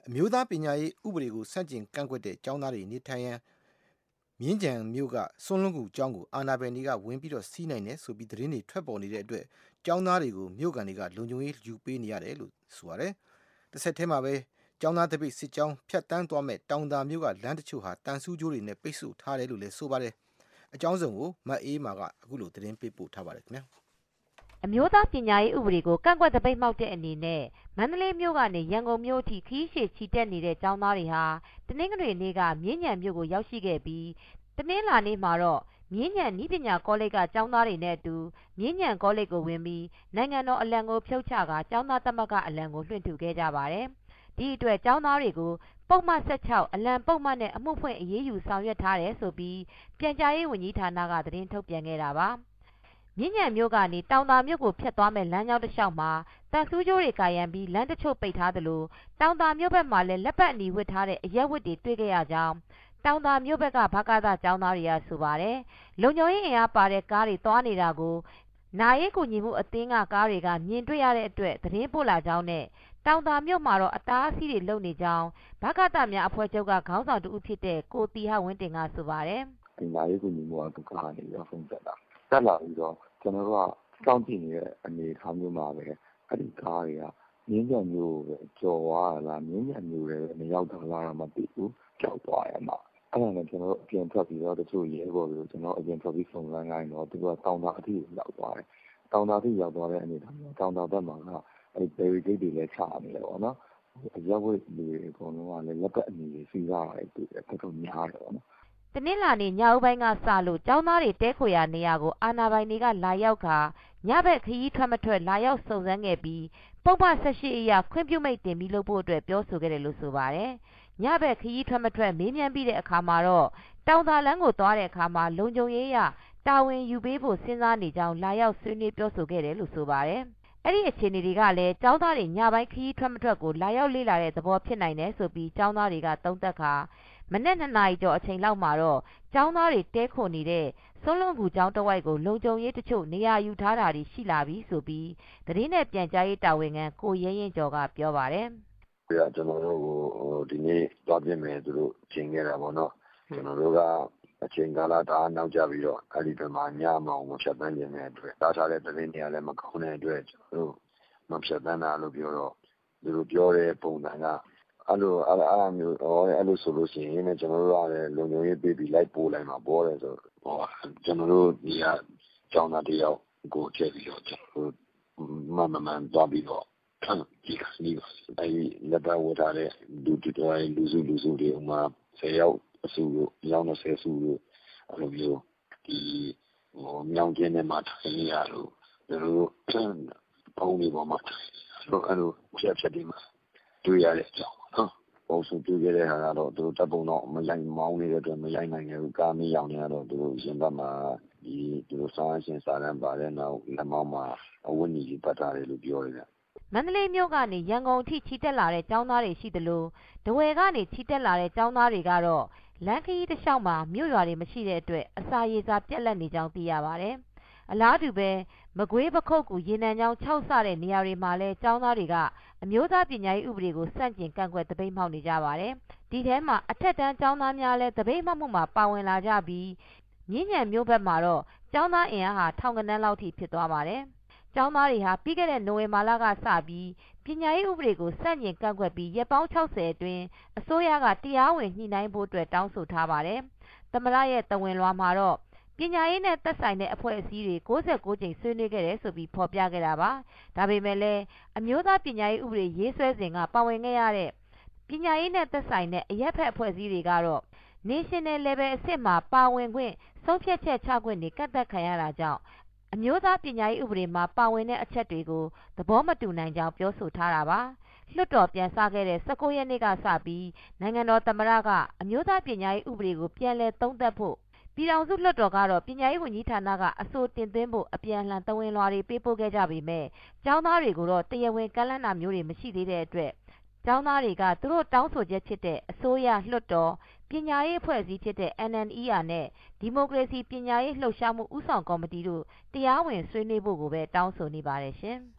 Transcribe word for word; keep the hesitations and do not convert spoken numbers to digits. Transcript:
အမျိုးသားပညာရေးဥပဒေကိုဆန့်ကျင်ကန့်ကွက်တဲ့ကျောင်းသားတွေနေထိုင်ရန်မြင်းကြံမြို့ကစွန်းလွန်းကူကျောင်းကိုအာဏာပိုင်တွေကဝင်ပြီးတော့စီးနိုင်တယ်ဆိုပြီးသတင်းတွေထွက်ပေါ်နေတဲ့အတွက်ကျောင်းသားတွေကိုမြို့ကန်တွေကလုံခြုံရေးယူပေးနေရတယ်လို့ဆိုပါတယ်။တစ်ဆက်တည်းမှာပဲကျောင်းသားတပိတ်စစ်ကြောင်းဖြတ်တန်းသွားမဲ့တောင်သာမြို့ကလမ်းတချို့ဟာတန်ဆူးကြိုးတွေနဲ့ပိတ်ဆို့ထားတယ်လို့လည်းဆိုပါတယ်။အကြောင်းစုံကိုမအေးမာကအခုလိုသတင်းပေးပို့ထားပါတယ်ခင်ဗျာ။အမျိုးသားပညာရေးဥပဒေကိုကန့်ကွက်တပိတ်မှောက်တဲ့အနေနဲ့မန္တလေးမြို့ကနေရန်ကုန်မြို့အထိခရီးရှည်ချီတက်နေတဲ့ကျောင်းသားတွေဟာတနင်္ဂနွေနေ့ကမြင်းညံမြို့ကိုရောက်ရှိခဲ့ပြီးတနင်္လာနေ့မှာတော့မြင်းညံနည်းပညာကောလိပ်ကကျောင်းသားတွေနဲ့အတူမြင်းညံကောလိပ်ကိုဝင်ပြီးနိုင်ငံတော်အလံကိုဖြုတ်ချကာကျောင်းသားသမဂ္ဂအလံကိုလွှင့်ထူခဲ့ကြပါတယ်။ဒီအတွက်ကျောင်းသားတွေကိုပုဒ်မ၁၆အလံပုဒ်မနဲ့အမှုဖွင့်အရေးယူဆောင်ရွက်ထားတယ်ဆိုပြီးပြန်ကြားရေးဝန်ကြီးဌာနကသတင်းထုတ်ပြန်ခဲ့တာပါ။မြင်းညံမြို့ကနေတောင်သာမြို့ကိုဖြတ်သွားမဲ့လမ်းကြောင်းတစ်လျှောက်မှာတန်ဆူးကြိုးတွေကာရံပြီးလမ်းတချို့ပိတ်ထားသလိုတောင်သာမြို့ဘက်မှာလည်းလက်ပတ်အနီဝတ်ထားတဲ့အရက်ဝတ်တွေတွေ့ခဲ့ရကြောင်းတောင်သာမြို့ဘက်ကဗကသကျောင်းသားတွေကဆိုပါတယ်။လုံခြုံရေးအင်အားပါတဲ့ကားတွေသွားနေတာကိုနာရေးကူညီမှုအသင်းကကားတွေကမြင်တွေ့ရတဲ့အတွက်သတင်းပို့လာကြောင်းနဲ့တောင်သာမြို့မှာတော့အတားအဆီးတွေလုပ်နေကြောင်းဗကသများအဖွဲ့ချုပ်ကခေါင်းဆောင်တူဦးဖြစ်တဲ့ကိုတီဟဝင်းတင်ကဆိုပါတယ်။ဒီနာရေးကူညီမှုကဒုက္ခနေပြီးတော့ဖုန်းဆက်တာတက်လာပြီးတော့ကျွန်တော်တို့ကစောင့်ကြည့်နေတဲ့အနေအထားမျိုးမှာပဲအဲ့ဒီကားတွေကမြင်းကြံမျိုးပဲကြော်သွားလားမြင်းကြံမျိုးတွေမရောက်တော့လားမသိဘူးကြောက်သွားရမှာအဲ့ဒါနဲ့ကျွန်တော်တို့အပြင်ထွက်ပြီးတော့တချို့ရဲဘော်တွေကျွန်တော်အပြင်ထွက်ပြီးစုံစမ်းခိုင်းတော့သူကတောင်သာအထိရောက်သွားတယ်တောင်သာအထိရောက်သွားတဲ့အနေအထားမျိုးတောင်သာဘက်မှာကအဲ့ဒီ barricade တွေလည်းချနေတယ်ပေါ့နော်အရက်ဝတ်တွေအကုန်လုံးကလည်းလက်ပတ်အနီတွေစီးထားတယ်သူတော်တော်များတယ်ပေါ့နော်တနင်္လာနေ့ညဦးပိုင်းကစလို့ကျောင်းသားတွေတဲခိုရာနေရာကိုအာဏာပိုင်တွေကလာရောက်ခါညဘက်ခရီးထွက်မထွက်လာရောက်စုံစမ်းခဲ့ပြီးပုဒ်မ၁၈အရခွင့်ပြုမိန့်တင်ပြီးလုပ်ဖို့အတွက်ပြောဆိုခဲ့တယ်လို့ဆိုပါတယ်။ညဘက်ခရီးထွက်မထွက်မေးမြန်းပြီးတဲ့အခါမှာတော့တောင်သာလမ်းကိုသွားတဲ့အခါမှာလုံခြုံရေးရတာဝန်ယူပေးဖို့စဉ်းစားနေကြောင်းလာရောက်ဆွေးနွေးပြောဆိုခဲ့တယ်လို့ဆိုပါတယ်။အဲ့ဒီအခြေအနေတွေကလည်းကျောင်းသားတွေညပိုင်းခရီးထွက်မထွက်ကိုလာရောက်လေ့လာတဲ့သဘောဖြစ်နိုင်တယ်ဆိုပြီးကျောင်းသားတွေကသုံးသပ်ခါမနက်နှစ်နာရီကျော်အချိန်လောက်မှာတော့ကျောင်းသားတွေတဲခိုနေတဲ့စွန်းလွန်ကူကျောင်းတဝိုက်ကိုလုံခြုံရေးတချို့နေရာယူထားတာတွေရှိလာပြီဆိုပြီးသတင်းနဲ့ပြန်ကြားရေးတာဝန်ခံကိုရဲရင်ကျော်ကပြောပါတယ်။ဒီကကျွန်တော်တို့ကိုဒီနေ့သွားပြင်မယ်သူတို့ချိန်ခဲ့တာပေါ့နော်။ကျွန်တော်တို့ကအချိန်ကာလတအားနောက်ကျပြီးတော့အဲ့ဒီဘက်မှာညမအောင်မဖြတ်တန်းခြင်းတဲ့အတွက်တားထားတဲ့သတင်းတွေကလည်းမကောင်းတဲ့အတွက်ကျွန်တော်တို့မဖြတ်တန်းတာလို့ပြောတော့သူတို့ပြောတဲ့ပုံစံကအဲ့လိုအဲ့လိုမျိုးဟောအဲ့လိုဆိုလို့ရှိရင်လည်းကျွန်တော်တို့ကလည်းလုံခြုံရေးပေးပြီးလိုက်ပို့လိုက်မှာပေါ်တယ်ဆိုဟောကျွန်တော်တို့ဒီကကျောင်းသားတယောက်ကိုချက်ပြီးတော့ကျွန်တော်တို့မမမှန်သွားပြီးတော့ဒီကနေ့အဲ့ဒီလက်ပါဝထားတဲ့လူတွေလူစုလူစုတွေဥမာဆယ်ယောက်အစုလို့ယောက်၂၀စုလို့အဲ့လိုမျိုးဒီဟိုမြောင်ကျင်းထဲမှာထိုင်နေရလို့ကျွန်တော်တို့ပုံတွေပေါ်မှာထိုင်လို့အဲ့လိုချက်ချက်ဒီမှာတွေ့ရတဲ့အကြောင်းနော်ပုံစံတွေ့ရတဲ့ဟာကတော့သူတို့တပ်ပုံတော့မရိုက်မောင်းနေတဲ့အတွက်မရိုက်နိုင်ဘူးကားမီးရောင်နေတော့သူတို့ရင်ဘတ်မှာဒီသူတို့စားရှင်စားရန်ပါတဲ့နောက်လက်မောင်းမှာအဝတ်ညီကြီးပတ်ထားတယ်လို့ပြောရတယ်မန္တလေးမြို့ကနေရန်ကုန်အထိချီတက်လာတဲ့ကျောင်းသားတွေရှိသလိုဒဝယ်ကနေချီတက်လာတဲ့ကျောင်းသားတွေကတော့လမ်းခရီးတစ်လျှောက်မှာမြို့ရွာတွေမရှိတဲ့အတွက်အစာရေစာပြတ်လတ်နေကြောင်းသိရပါတယ်။အလားတူပဲမကွေးပခုတ်ကူရေနံချောင်း၆ဆတဲ့နေရာတွေမှာလည်းကျောင်းသားတွေကအမျိုးသားပညာရေးဥပဒေကိုစန့်ကျင်ကန့်ကွက်တပိတ်မှောက်နေကြပါတယ်။ဒီထဲမှာအထက်တန်းကျောင်းသားများလည်းတပိတ်မှောက်မှုမှာပါဝင်လာကြပြီးမြင်းညံမြို့ဘက်မှာတော့ကျောင်းသားအင်အားဟာထောင်ကနန်းလောက်ထိဖြစ်သွားပါတယ်။ကျောင်းသားတွေဟာပြီးခဲ့တဲ့နိုဝင်ဘာလကစပြီးပညာရေးဥပဒေကိုစန့်ကျင်ကန့်ကွက်ပြီးရက်ပေါင်း၆၀အတွင်းအစိုးရကတရားဝင်ညှိနှိုင်းဖို့အတွက်တောင်းဆိုထားပါတယ်။သမ္မတရဲ့တဝင်လွှာမှာတော့ပညာရေးနဲ့သက်ဆိုင်တဲ့အဖွဲ့အစည်းတွေကိုးဆယ်ကိုးကြိမ်ဆွေးနွေးခဲ့တယ်ဆိုပြီးဖော်ပြခဲ့တာပါ။ဒါပေမဲ့လည်းအမျိုးသားပညာရေးဥပဒေရေးဆွဲစဉ်ကပါဝင်ခဲ့ရတဲ့ပညာရေးနဲ့သက်ဆိုင်တဲ့အရက်ဖက်အဖွဲ့အစည်းတွေကတော့ National Level အဆင့်မှာပါဝင်ခွင့်ဆုံးဖြတ်ချက်ချခွင့်တွေကန့်သတ်ခံရတာကြောင့်အမျိုးသားပညာရေးဥပဒေမှာပါဝင်တဲ့အချက်တွေကိုသဘောမတူနိုင်ကြောင်းပြောဆိုထားတာပါ။လွှတ်တော်ပြန်စခဲ့တဲ့၁၉ရက်နေ့ကစပြီးနိုင်ငံတော်သမ္မတကအမျိုးသားပညာရေးဥပဒေကိုပြန်လည်သုံးသပ်ဖို့ပြည်ထောင်စုလွှတ်တော်ကတော့ပညာရေးဝန်ကြီးဌာနကအဆိုတင်သွင်းဖို့အပြန်အလှန်သဝင်လွှာတွေပေးပို့ခဲ့ကြပေမဲ့ကျောင်းသားတွေကိုတော့တရားဝင်ကမ်းလှမ်းတာမျိုးတွေမရှိသေးတဲ့အတွက်ကျောင်းသားတွေကသူတို့တောင်းဆိုချက်ဖြစ်တဲ့အစိုးရလွှတ်တော်ပညာရေးအဖွဲ့အစည်းဖြစ်တဲ့ N N E R နဲ့ဒီမိုကရေစီပညာရေးလှုပ်ရှားမှုဦးဆောင်ကော်မတီတို့တရားဝင်ဆွေးနွေးဖို့ကိုပဲတောင်းဆိုနေပါတယ်ရှင်။